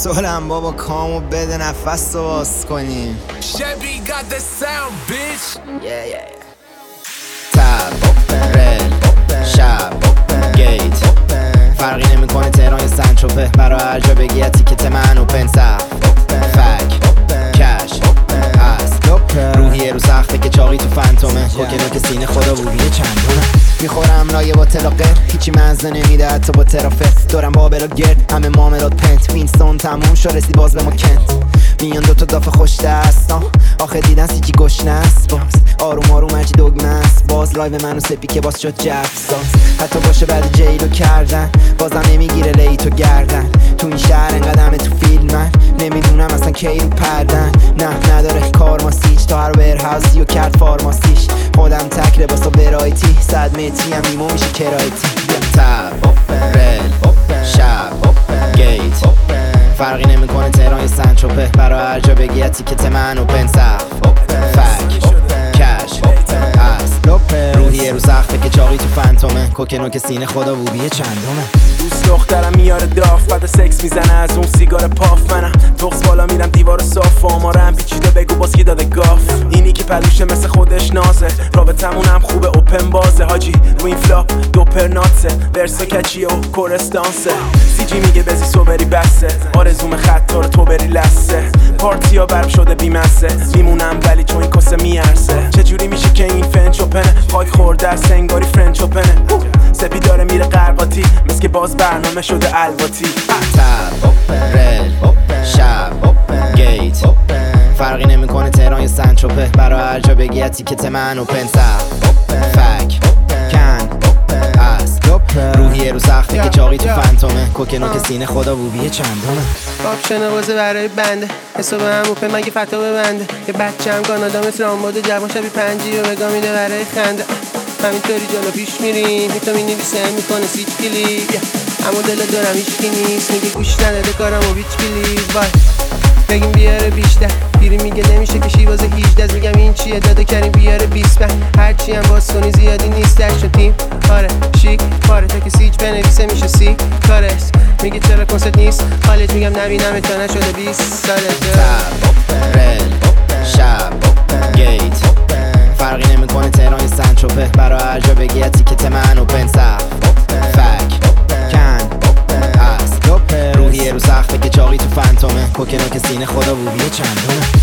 سولم بابا کامو بده نفس رو باز کنیم. تب رل شب گیت فرقی نمیکنه تهران یا سنتروپه، برا هر جا بگی تیکت من اوپن سقف فک کش هست روحیه رو سخته که چاقی تو فانتومه، کوکنو که سینه خدا بویه چندونه میخورم لایه با تلاقه، هیچی منزه نمیده حتی با ترافه، دورم بابلا گرد همه معاملات پنت، وینستون تموم شو رسی باز به ما کنت، میان دوتا دافه خوش دستان آخه دیدن سیچی گشنه است، باز آروم آروم هرچی دگمه است، باز لایو منو سپی که باز شد جفساز، حتی باشه بعد جیلو کردن بازم نمیگیره لیتو گردن، تو این شهر انقدمه تو فیلم من نمیدونم اصلا کی رو پردن، نه نداره کار ماسیج تا هر ورهاوزی و کرد فارماسیش، خودم تک لباسا برایتی 100 متری هم نیمو میشه کرایتی، تب رل شب گیت فرقی نمیکنه تهران یا سنتروپه، برا هر جا بگی تیکت من اوپن سقف فک کش هست روحیه رو سخته که چاقی تو فانتومه، کوکنو که سینه خدا بوبیه چندمه، دوست دخترم میاره داف بعد سکس میزنه از اون سیگار پاف، منم تغز بالا میرم دیوار صاف، آمارم پیچیده بگو باز کی داده گاف، اینی که پلوشه مثل خودش نازه، رابطمون هم خوبه اوپن بازه، حاجی رو این فلاپ دوپر ناتسه، ورسا کچیه و کورستانسه، سی جی میگه بزی صبری بسه، آرزوم خط رو تو بری لسه، پارتیا برم شده بیمسه، میمونم ولی تو این کاسه میارسه، چجوری میشه که این فنچ اوپنه، خاک خورده از سنگاری فرنچ اوپنه، سپی داره میره قرقاتی مثل که باز برنامه شده الواتی، تب رل شب گیت فرقی نمیکنه تهران یا سنتروپه، برا هر جا بگی تیکت من اوپن سقف فک کن هست روحیه رو سخته که چاقی تو فانتومه، کوکنو که سینه خدا بوبیه چندمه، آپشن بازه برای بنده حساب هم اوپن مگه فتا ببنده، یه بچه هم کانادا مثل رامباد جوان شبی 5 و بگاه میده برای خنده، همینطوری جلو پیش میریم تو مینویسه میکنه سیچ کلیپ، اما دل دارم هیچکی نیست میگه گوش نداده کارمو بیچ پلیز وای بگیم بیاره بیشتر، پیری میگه نمیشه که شیوازه 18 میگم این چیه داده کریم بیاره 20 هرچی هم باز کنی زیادی نیستش شد تیم آره شیک پاره تا که سیچ بنویسه میشه سی کارش میگه چرا کنسرت نیست حالت میگم نبینم تا نشده 20 ساله، تب رل شب گیت فرقی نمیکنه تهران یا سنتروپه، برا هر جا بگی تیکت من اوپن سقف فک کن هست روحیه رو سخته که چاقی تو فانتومه، کوکنو که سینه خدا بوبیه چندمه.